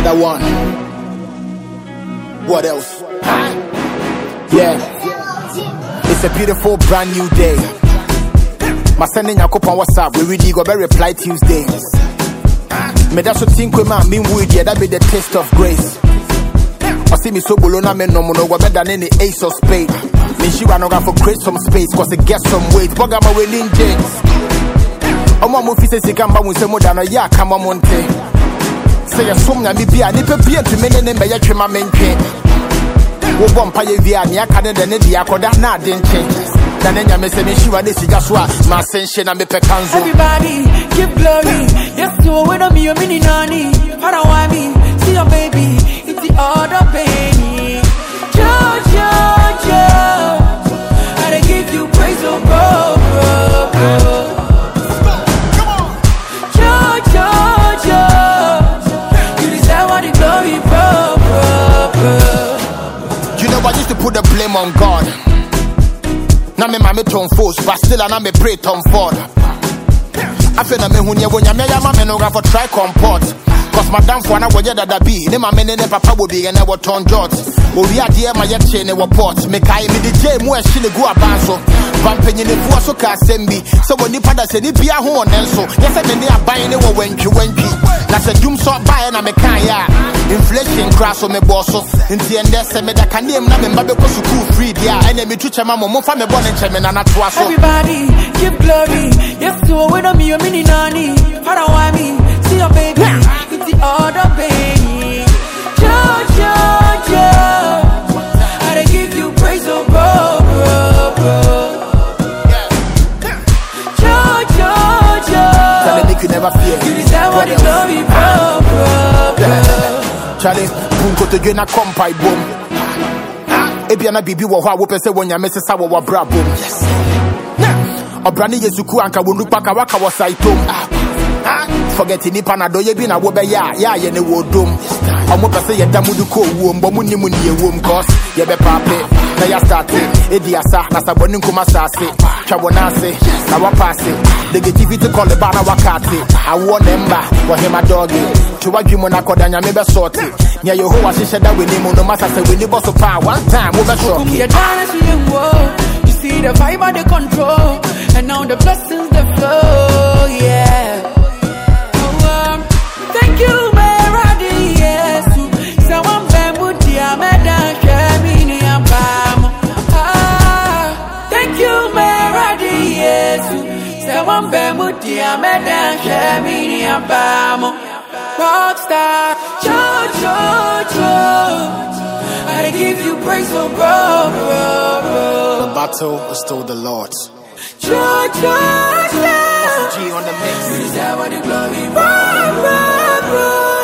Another one. What else? Yeah. It's a beautiful brand new day. My sending your couple on WhatsApp. We really go reply Tuesday. Me that's what think we man mean wood, yeah, that be the taste of grace. I see me so below na me no more better than any ace of spade. Me she wanna go for create some space, cause it gets some weight. Bug my willing James. I'm on movie says you can buy some more than a ya come on monte. Say a sum na me be a nipper be to many name by your my main king. Wo bomb pay via near Canada and the Akoda na didn't change. Then you may say me she was this just what my sensation and me pecanzo. Everybody give glory. Yes, to a winner me a mini nanny. I don't want me, see your baby. It's the other baby. Jojo, I give you praise, oh bro. Jojo, you deserve all the glory, bro. You know I used to put the blame on God. Now me mama turn force, but still I me pray turn forward. I feel na me hunye wonya me ya mama no for try comport. Cause madam for na woye dada be, ne mama ne papa wo be na wo turn jot. Owi ade ma ye che ne wo port, me kai me the j mu ehye ne go abanso. Bampenye ne fuo so ka sembi, so woni pada se ni bia ho onenso. Ye se me ne aban ne wo wantwi. Na se dum so bae na me kan ya. Inflation crash on me boss so. Nti ende se me da kan dem na me mba be ko school free dia. Ene me tuche mama mo fa me born nche me na na toa so. Everybody give glory. Yes to a winner me a mini nanny. I don't want me, see your baby. It's the other baby. Jojo, I give you praise, oh bro. Charlie, make you never fear. You deserve all the glory, bro. Charlie, punko to gena kompai boom. Ebiana bibi wo ha wo pese wonya mesesa wo bra boom. Yes. Obrani yesuku anka wonu paka waka wo saitom. Forget ni panado ye bi na wo be ya ye ne wo dom. Omo pese ye damudu ko wo mbo mu ni mu ni wo cause ye be pape na ya start edi asa na saboni nkuma sase twa bona ase na wa pass negativity call the bana wakati awo nemba wo hema doggy to wadwimo na kodanya me be sort nya Yehovah hye da we ni mu no masa se we ni boss pa one time wo be sure you see the vibe and the control and now the blessings the flow yeah. Thank you, Meradi, yes. Someone bambuti amedan kemini ambamo. Thank you, Meradi, yes. Someone bambuti amedan kemini ambamo. Rockstar, Jojo, I give you praise, oh bro. The battle is still the Lord's. Jojo, G on the mix. you deserve all the glory, bro.